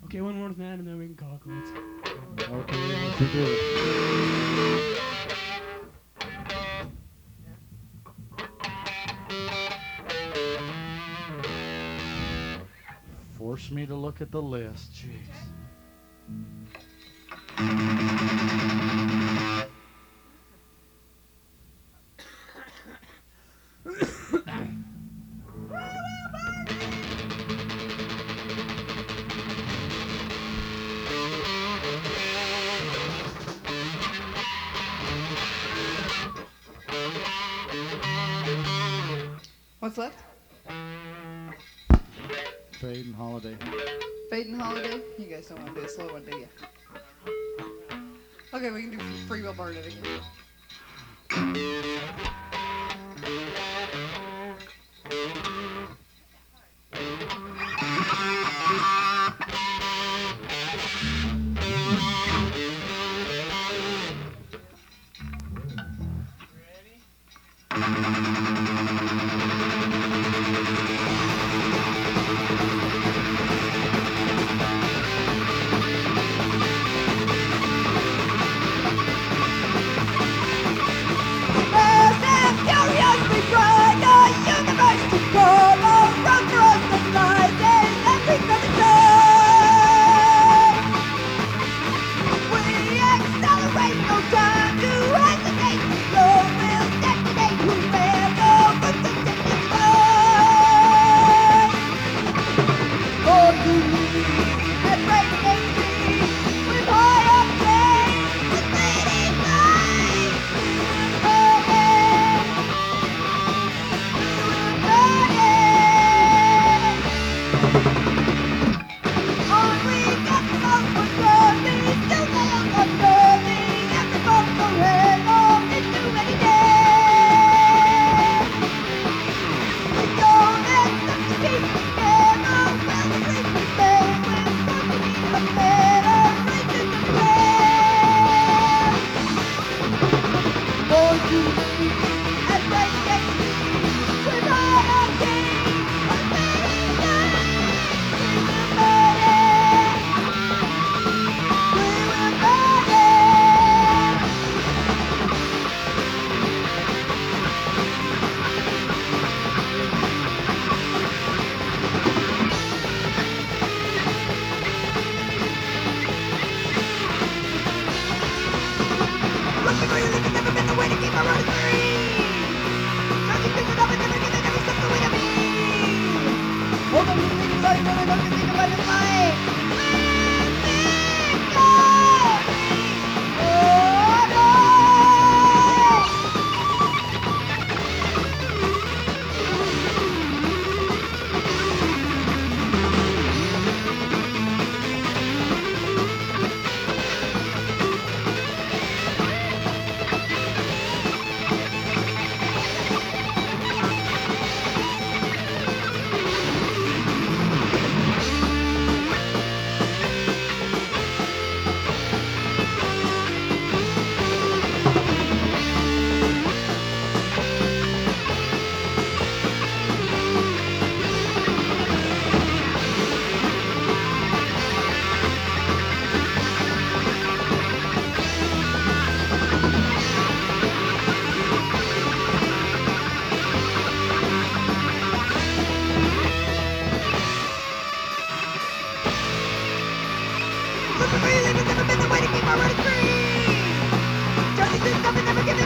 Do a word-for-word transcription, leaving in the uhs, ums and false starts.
Okay, one more with Matt, and then we can call it quits. Okay, let's do it. Force me to look at the list. Jeez. What's left? Fade and Holiday. Fade and Holiday? You guys don't want to do a slow one, do you? Okay, we can do Free Will Burn it again. Never been the way to keep my running free. Johnny says nothing, never give it